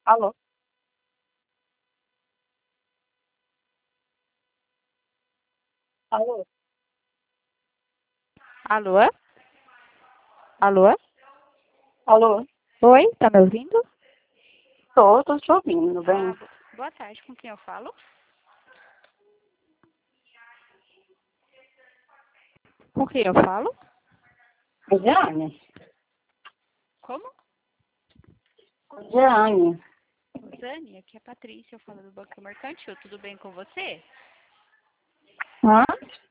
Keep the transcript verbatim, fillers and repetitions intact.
Alô? Alô? Alô? Alô? Alô? Oi, tá me ouvindo? Tô, tô te ouvindo, Ah, bem. bo- boa tarde, com quem eu falo? Com quem eu falo? Jeane? Como? Jeane? Zane, aqui é a Patrícia, eu falo do Banco Mercantil, tudo bem com você? Hã?